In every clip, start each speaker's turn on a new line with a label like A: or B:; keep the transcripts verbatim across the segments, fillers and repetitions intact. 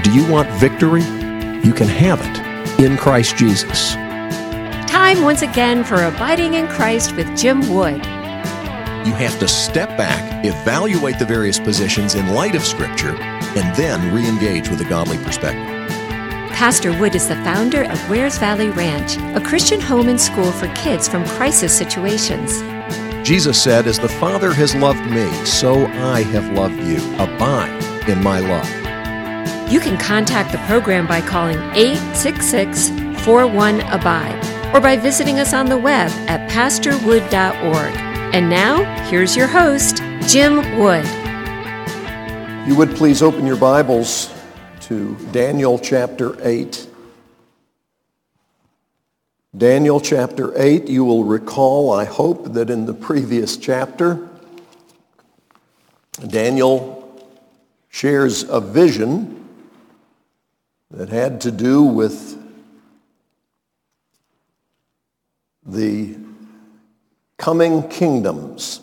A: Do you want victory? You can have it in Christ Jesus.
B: Time once again for Abiding in Christ with Jim Wood.
A: You have to step back, evaluate the various positions in light of Scripture, and then re-engage with a godly perspective.
B: Pastor Wood is the founder of Wares Valley Ranch, a Christian home and school for kids from crisis situations.
A: Jesus said, "As the Father has loved me, so I have loved you. Abide in my love."
B: You can contact the program by calling eight six six, four one, A B I D E or by visiting us on the web at pastor wood dot org. And now, here's your host, Jim Wood.
C: You would please open your Bibles to Daniel chapter eight. Daniel chapter eight, you will recall, I hope, that in the previous chapter, Daniel shares a vision that had to do with the coming kingdoms.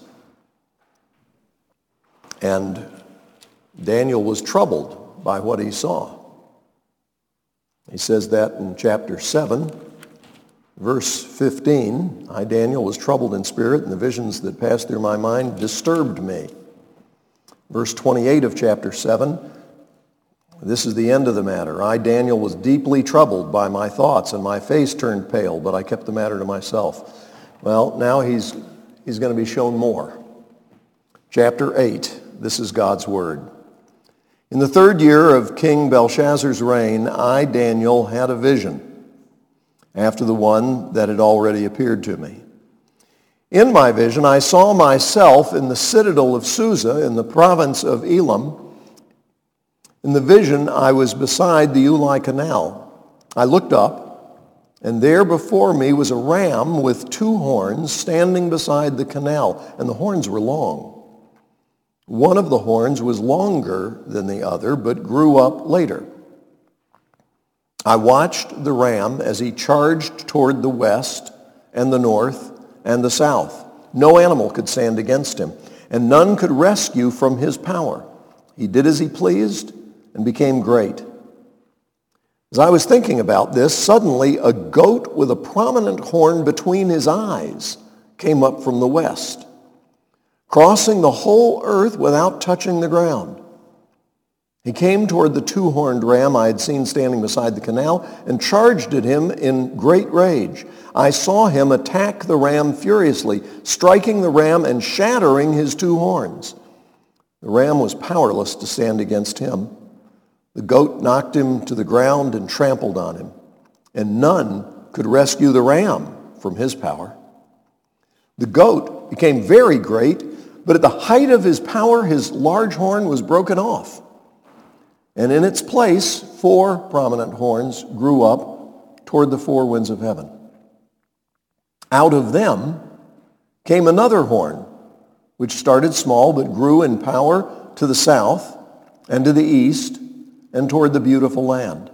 C: And Daniel was troubled by what he saw. He says that in chapter seven, verse fifteen, "I, Daniel, was troubled in spirit, and the visions that passed through my mind disturbed me." Verse twenty-eight of chapter seven, this is the end of the matter. "I, Daniel, was deeply troubled by my thoughts, and my face turned pale, but I kept the matter to myself." Well, now he's, he's going to be shown more. Chapter eight, this is God's word. "In the third year of King Belshazzar's reign, I, Daniel, had a vision, after the one that had already appeared to me. In my vision, I saw myself in the citadel of Susa in the province of Elam. In the vision, I was beside the Ulai Canal. I looked up, and there before me was a ram with two horns standing beside the canal, and the horns were long. One of the horns was longer than the other, but grew up later. I watched the ram as he charged toward the west and the north and the south. No animal could stand against him, and none could rescue from his power. He did as he pleased and became great. As I was thinking about this, suddenly a goat with a prominent horn between his eyes came up from the west, crossing the whole earth without touching the ground. He came toward the two-horned ram I had seen standing beside the canal and charged at him in great rage. I saw him attack the ram furiously, striking the ram and shattering his two horns. The ram was powerless to stand against him. The goat knocked him to the ground and trampled on him, and none could rescue the ram from his power. The goat became very great, but at the height of his power, his large horn was broken off. And in its place, four prominent horns grew up toward the four winds of heaven. Out of them came another horn, which started small but grew in power to the south and to the east and toward the beautiful land.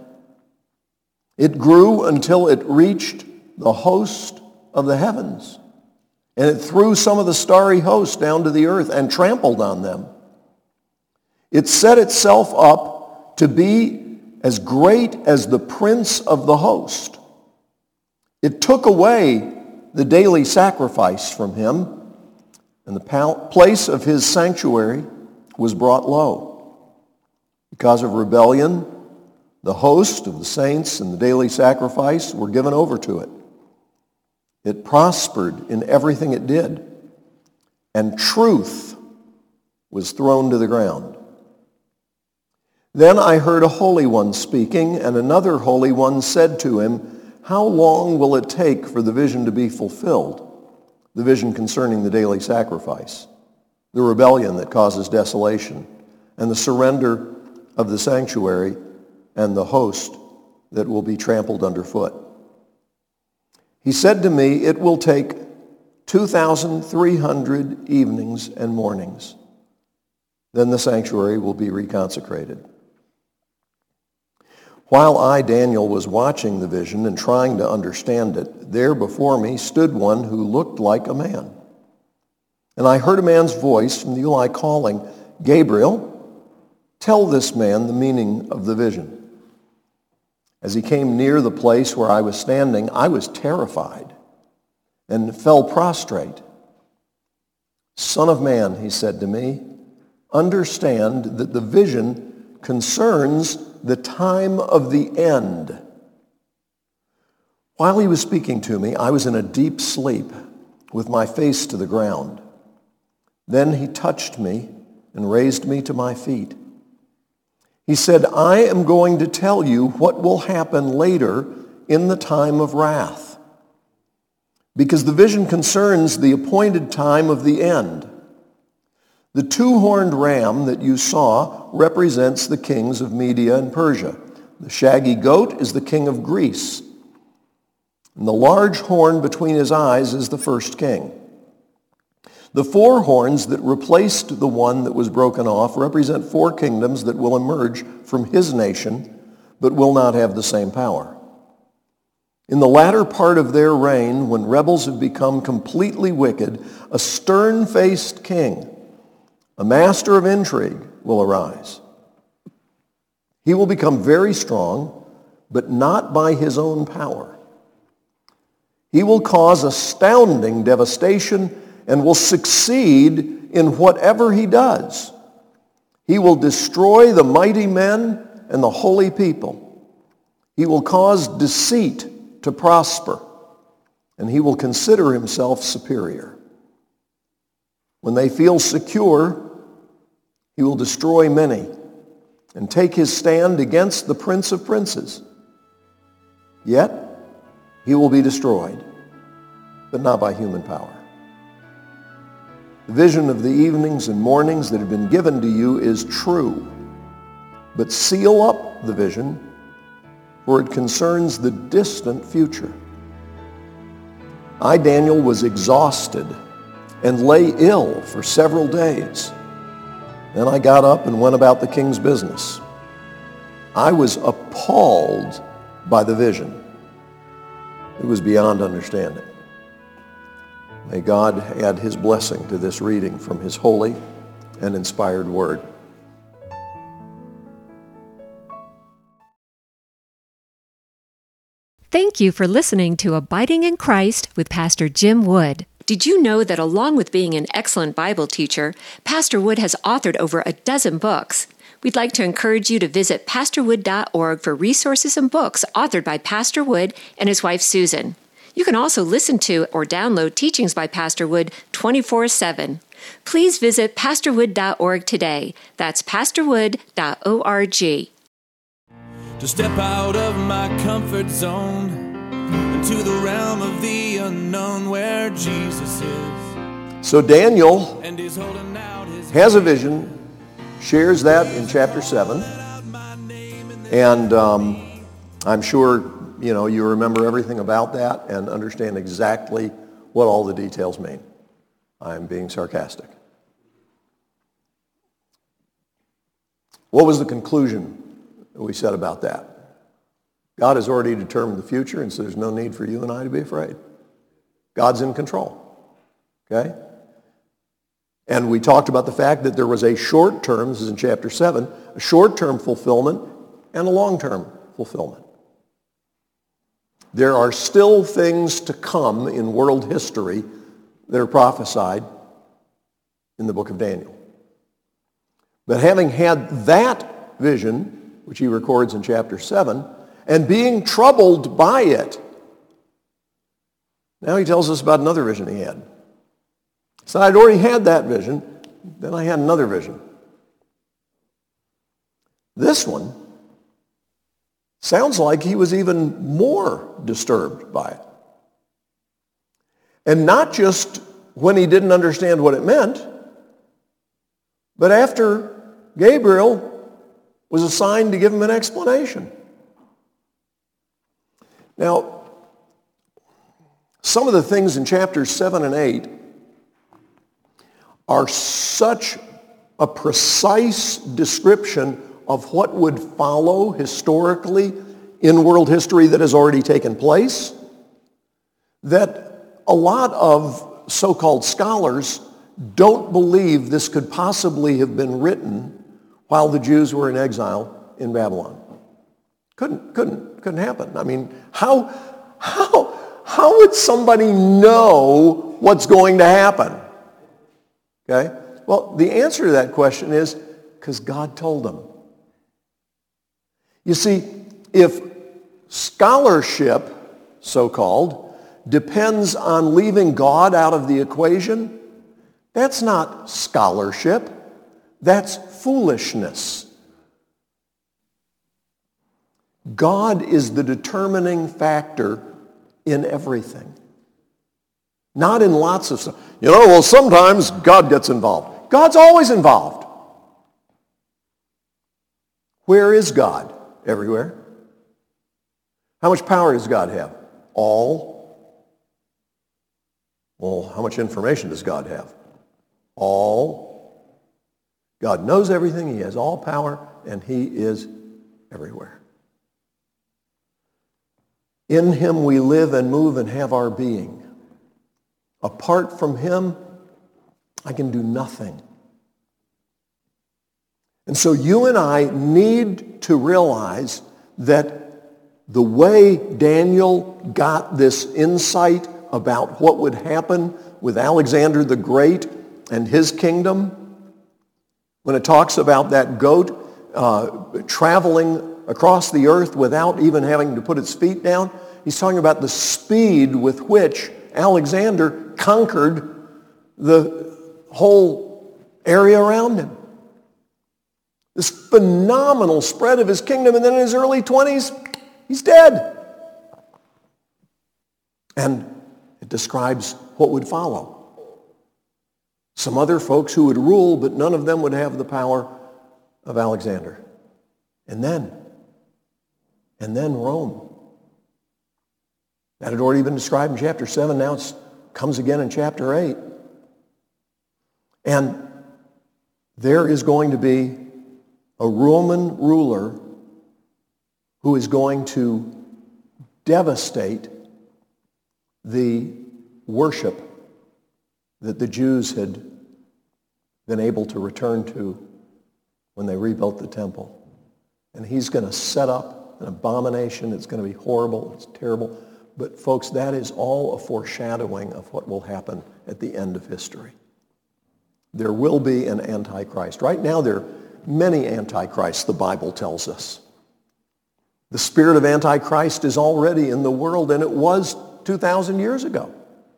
C: It grew until it reached the host of the heavens, and it threw some of the starry host down to the earth and trampled on them. It set itself up to be as great as the prince of the host. It took away the daily sacrifice from him, and the place of his sanctuary was brought low. Because of rebellion, the host of the saints and the daily sacrifice were given over to it. It prospered in everything it did, and truth was thrown to the ground. Then I heard a holy one speaking, and another holy one said to him, "How long will it take for the vision to be fulfilled?" The vision concerning the daily sacrifice, the rebellion that causes desolation, and the surrender of the sanctuary and the host that will be trampled underfoot. He said to me, "It will take two thousand three hundred evenings and mornings. Then the sanctuary will be reconsecrated." While I, Daniel, was watching the vision and trying to understand it, there before me stood one who looked like a man. And I heard a man's voice from the Ulai calling, "Gabriel, tell this man the meaning of the vision." As he came near the place where I was standing, I was terrified and fell prostrate. Son of man, he said to me, understand that the vision concerns the time of the end. While he was speaking to me, I was in a deep sleep with my face to the ground. Then he touched me and raised me to my feet. He said, I am going to tell you what will happen later in the time of wrath, because the vision concerns the appointed time of the end. The two-horned ram that you saw represents the kings of Media and Persia. The shaggy goat is the king of Greece. And the large horn between his eyes is the first king. The four horns that replaced the one that was broken off represent four kingdoms that will emerge from his nation, but will not have the same power. In the latter part of their reign, when rebels have become completely wicked, a stern-faced king, a master of intrigue, will arise. He will become very strong, but not by his own power. He will cause astounding devastation and will succeed in whatever he does. He will destroy the mighty men and the holy people. He will cause deceit to prosper, and he will consider himself superior. When they feel secure, he will destroy many and take his stand against the Prince of Princes. Yet he will be destroyed, but not by human power. The vision of the evenings and mornings that have been given to you is true, but seal up the vision, for it concerns the distant future. I, Daniel, was exhausted and lay ill for several days. Then I got up and went about the king's business. I was appalled by the vision. It was beyond understanding. May God add his blessing to this reading from his holy and inspired word.
B: Thank you for listening to Abiding in Christ with Pastor Jim Wood. Did you know that along with being an excellent Bible teacher, Pastor Wood has authored over a dozen books? We'd like to encourage you to visit pastor wood dot org for resources and books authored by Pastor Wood and his wife Susan. You can also listen to or download teachings by Pastor Wood twenty-four seven. Please visit pastor wood dot org today. That's pastor wood dot org.
D: To step out of my comfort zone into the realm of the unknown where Jesus is.
C: So Daniel
D: And he's holding out his
C: has a vision, shares that in chapter seven, and um, I'm sure you know you remember everything about that and understand exactly what all the details mean. I'm being sarcastic. What was the conclusion that we said about that? God has already determined the future, and so there's no need for you and I to be afraid. God's in control. Okay? And we talked about the fact that there was a short-term, this is in chapter seven, a short-term fulfillment and a long-term fulfillment. There are still things to come in world history that are prophesied in the book of Daniel. But having had that vision, which he records in chapter seven, and being troubled by it, now he tells us about another vision he had. So I'd already had that vision, then I had another vision. This one sounds like he was even more disturbed by it. And not just when he didn't understand what it meant, but after Gabriel was assigned to give him an explanation. Now, some of the things in chapters seven and eight are such a precise description of what would follow historically in world history that has already taken place, that a lot of so-called scholars don't believe this could possibly have been written while the Jews were in exile in Babylon. Couldn't, couldn't, couldn't happen. I mean, how, how, how would somebody know what's going to happen? Okay? Well, the answer to that question is because God told them. You see, if scholarship, so-called, depends on leaving God out of the equation, that's not scholarship. That's foolishness. God is the determining factor in everything. Not in lots of stuff. You know, well, sometimes God gets involved. God's always involved. Where is God? Everywhere. How much power does God have? All. Well, how much information does God have? All. God knows everything. He has all power, and he is everywhere. In him we live and move and have our being. Apart from him, I can do nothing. And so you and I need to realize that the way Daniel got this insight about what would happen with Alexander the Great and his kingdom, when it talks about that goat uh, traveling across the earth without even having to put its feet down, he's talking about the speed with which Alexander conquered the whole area around him. This phenomenal spread of his kingdom, and then in his early twenties, he's dead. And it describes what would follow. Some other folks who would rule, but none of them would have the power of Alexander. And then, and then Rome. That had already been described in chapter seven. Now it comes again in chapter eight. And there is going to be a Roman ruler who is going to devastate the worship that the Jews had been able to return to when they rebuilt the temple. And he's going to set up an abomination. It's going to be horrible. It's terrible. But folks, that is all a foreshadowing of what will happen at the end of history. There will be an Antichrist. Right now there are many Antichrists, the Bible tells us. The spirit of Antichrist is already in the world, and it was two thousand years ago.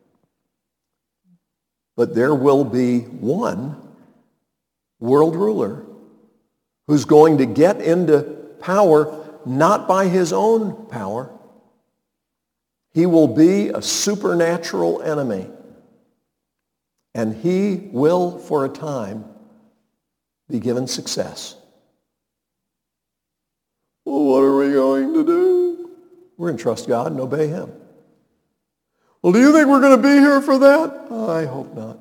C: But there will be one world ruler who's going to get into power not by his own power. He will be a supernatural enemy. And he will, for a time, be given success. Well, what are we going to do? We're going to trust God and obey him. Well, do you think we're going to be here for that? I hope not.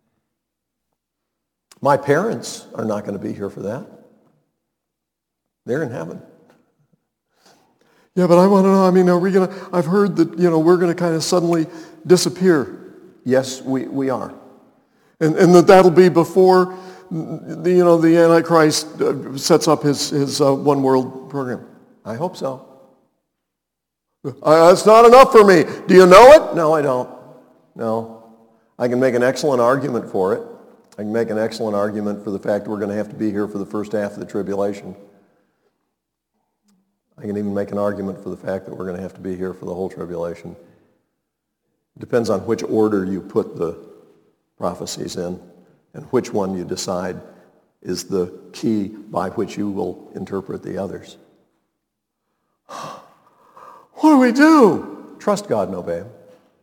C: My parents are not going to be here for that. They're in heaven. Yeah, but I want to know, I mean, are we going to, I've heard that, you know, we're going to kind of suddenly disappear. Yes, we, we are. And, and that that'll be before, the, you know, the Antichrist uh, sets up his, his uh, one world program. I hope so. Uh, that's not enough for me. Do you know it? No, I don't. No. I can make an excellent argument for it. I can make an excellent argument for the fact that we're going to have to be here for the first half of the tribulation. I can even make an argument for the fact that we're going to have to be here for the whole tribulation. It depends on which order you put the prophecies in and which one you decide is the key by which you will interpret the others. What do we do? Trust God and obey him.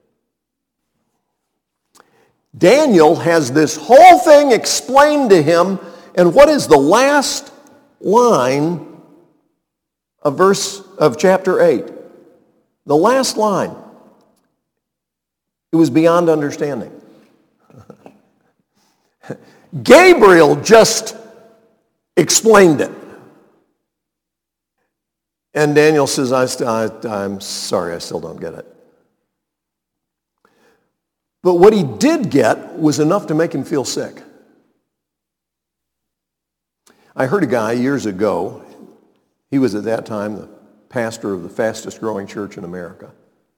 C: Daniel has this whole thing explained to him, and what is the last line of verse of chapter eight? The last line. It was beyond understanding. Gabriel just explained it. And Daniel says, I st- I, I'm sorry, I still don't get it. But what he did get was enough to make him feel sick. I heard a guy years ago, he was at that time the pastor of the fastest growing church in America.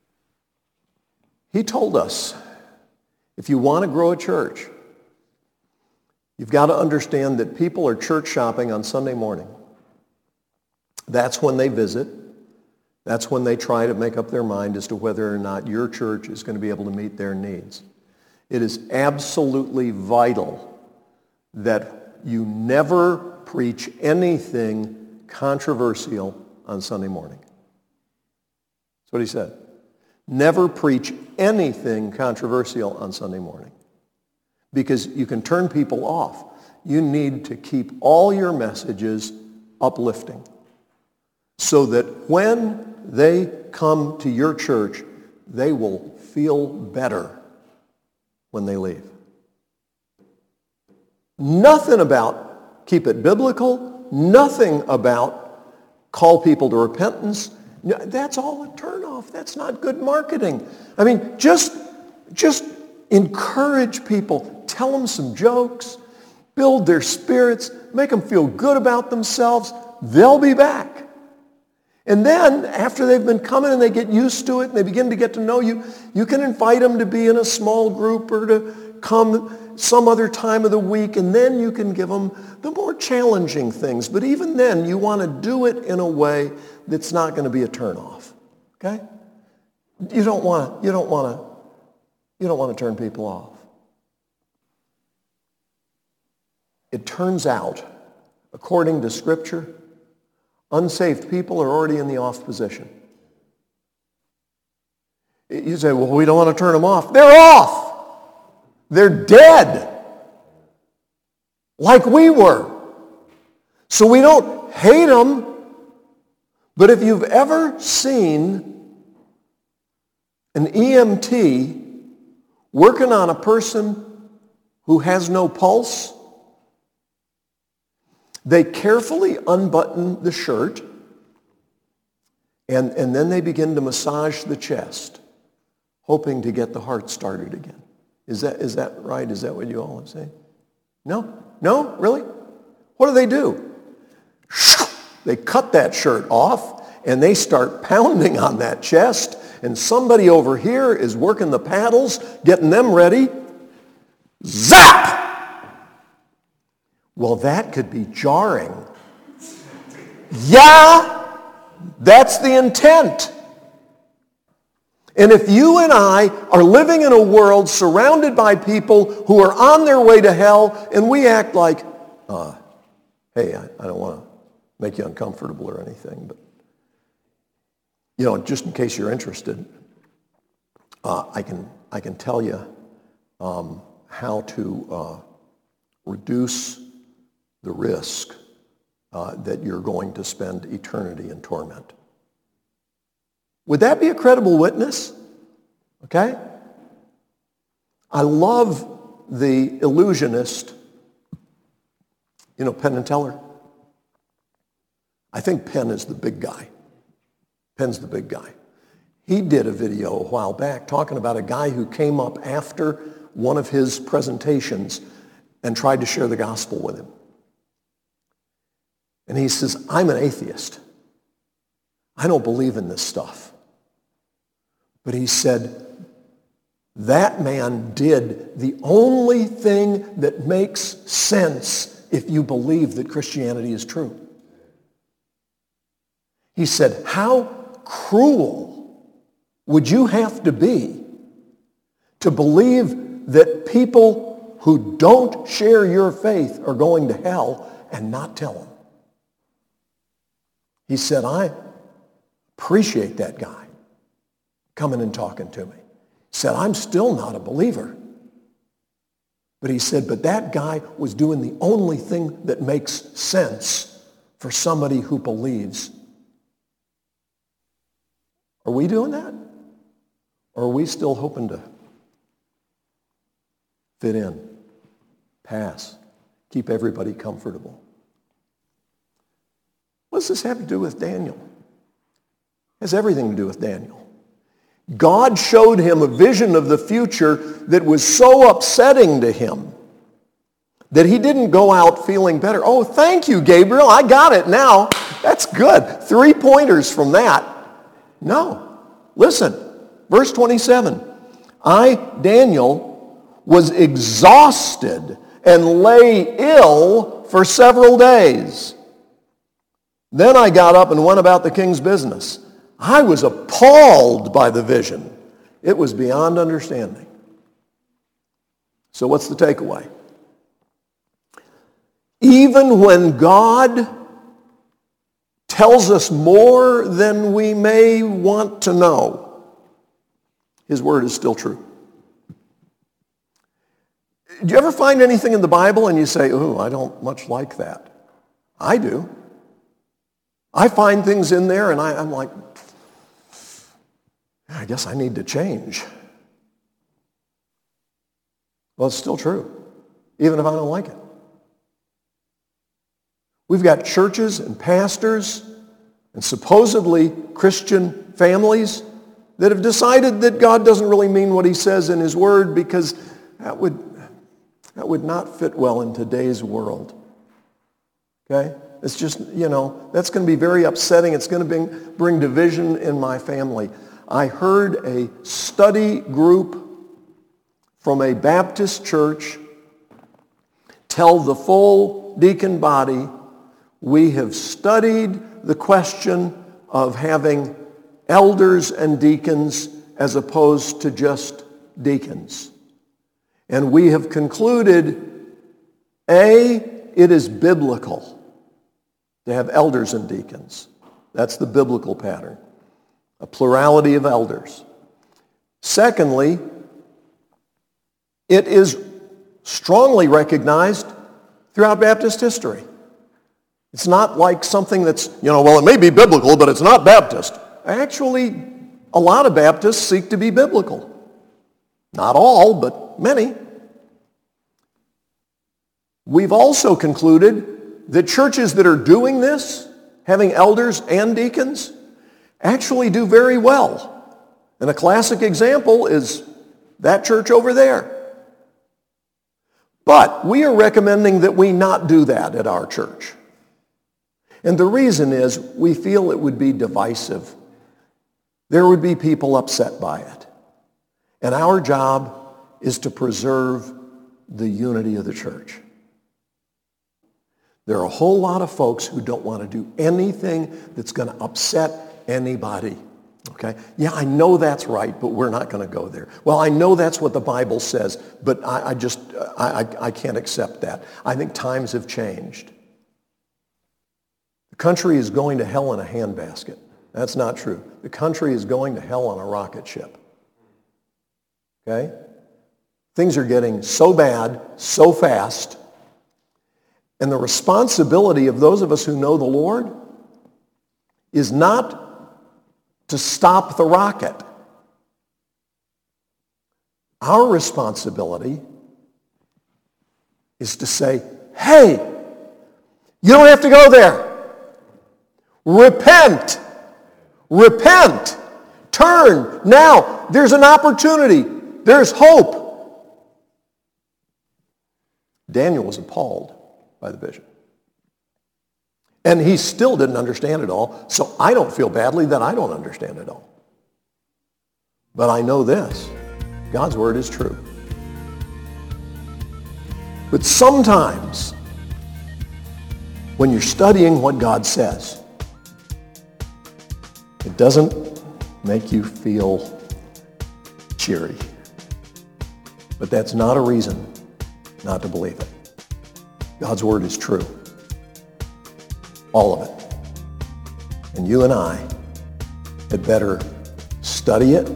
C: He told us, if you want to grow a church, you've got to understand that people are church shopping on Sunday morning. That's when they visit. That's when they try to make up their mind as to whether or not your church is going to be able to meet their needs. It is absolutely vital that you never preach anything controversial on Sunday morning. That's what he said. Never preach anything controversial on Sunday morning, because you can turn people off. You need to keep all your messages uplifting so that when they come to your church, they will feel better when they leave. Nothing about keep it biblical, nothing about call people to repentance. That's all a turnoff. That's not good marketing. I mean, just, just encourage people. Tell them some jokes. Build their spirits. Make them feel good about themselves. They'll be back. And then, after they've been coming and they get used to it and they begin to get to know you, you can invite them to be in a small group or to come some other time of the week, and then you can give them the more challenging things. But even then, you want to do it in a way that's not going to be a turnoff. Okay? You don't want to, you don't want to, you don't want to turn people off. It turns out, according to Scripture, unsaved people are already in the off position. You say, well, we don't want to turn them off. They're off. They're dead. Like we were. So we don't hate them. But if you've ever seen an E M T working on a person who has no pulse, they carefully unbutton the shirt, and, and then they begin to massage the chest, hoping to get the heart started again. Is that, is that right? Is that what you all are saying? No? No? Really? What do they do? They cut that shirt off, and they start pounding on that chest, and somebody over here is working the paddles, getting them ready. Zap! Well, that could be jarring. Yeah, that's the intent. And if you and I are living in a world surrounded by people who are on their way to hell, and we act like, uh, hey, I, I don't want to make you uncomfortable or anything, but, you know, just in case you're interested, uh, I can I can tell you um, how to uh, reduce the risk uh, that you're going to spend eternity in torment. Would that be a credible witness? Okay? I love the illusionist, you know, Penn and Teller. I think Penn is the big guy. Penn's the big guy. He did a video a while back talking about a guy who came up after one of his presentations and tried to share the gospel with him. And he says, I'm an atheist. I don't believe in this stuff. But he said, that man did the only thing that makes sense if you believe that Christianity is true. He said, how cruel would you have to be to believe that people who don't share your faith are going to hell and not tell them? He said, I appreciate that guy coming and talking to me. He said, I'm still not a believer. But he said, but that guy was doing the only thing that makes sense for somebody who believes. Are we doing that? Or are we still hoping to fit in, pass, keep everybody comfortable? What does this have to do with Daniel? It has everything to do with Daniel. God showed him a vision of the future that was so upsetting to him that he didn't go out feeling better. Oh, thank you, Gabriel. I got it now. That's good. Three pointers from that. No. Listen, verse twenty-seven. I, Daniel, was exhausted and lay ill for several days. Then I got up and went about the king's business. I was appalled by the vision. It was beyond understanding. So what's the takeaway? Even when God tells us more than we may want to know, His word is still true. Do you ever find anything in the Bible and you say, "Ooh, I don't much like that"? I do. I find things in there and I, I'm like, I guess I need to change. Well, it's still true, even if I don't like it. We've got churches and pastors and supposedly Christian families that have decided that God doesn't really mean what He says in His Word because that would, that would not fit well in today's world. Okay? It's just, you know, that's going to be very upsetting. It's going to bring, bring division in my family. I heard a study group from a Baptist church tell the full deacon body, we have studied the question of having elders and deacons as opposed to just deacons. And we have concluded, A, it is biblical to have elders and deacons. That's the biblical pattern. A plurality of elders. Secondly, it is strongly recognized throughout Baptist history. It's not like something that's, you know, well, it may be biblical, but it's not Baptist. Actually, a lot of Baptists seek to be biblical. Not all, but many. We've also concluded that churches that are doing this, having elders and deacons, actually do very well. And a classic example is that church over there. But we are recommending that we not do that at our church. And the reason is we feel it would be divisive. There would be people upset by it. And our job is to preserve the unity of the church. There are a whole lot of folks who don't want to do anything that's going to upset anybody. Okay? Yeah, I know that's right, but we're not going to go there. Well, I know that's what the Bible says, but I, I just, I, I, I can't accept that. I think times have changed. The country is going to hell in a handbasket. That's not true. The country is going to hell on a rocket ship. Okay? Things are getting so bad, so fast, and the responsibility of those of us who know the Lord is not to stop the rocket. Our responsibility is to say, hey, you don't have to go there. Repent. Repent. Turn. Now, there's an opportunity. There's hope. Daniel was appalled by the vision. And he still didn't understand it all, so I don't feel badly that I don't understand it all. But I know this, God's word is true. But sometimes, when you're studying what God says, it doesn't make you feel cheery. But that's not a reason not to believe it. God's word is true. All of it. And you and I had better study it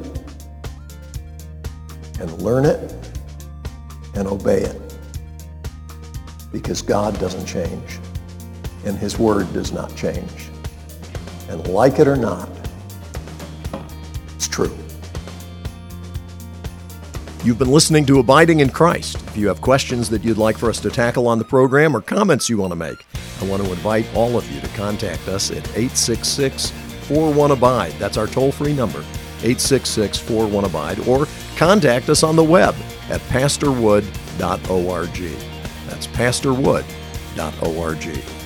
C: and learn it and obey it. Because God doesn't change. And His word does not change. And like it or not, it's true.
A: You've been listening to Abiding in Christ. If you have questions that you'd like for us to tackle on the program or comments you want to make, I want to invite all of you to contact us at eight six six, four one, abide. That's our toll-free number, eight six six, four one, abide, or contact us on the web at pastor wood dot org. That's pastor wood dot org.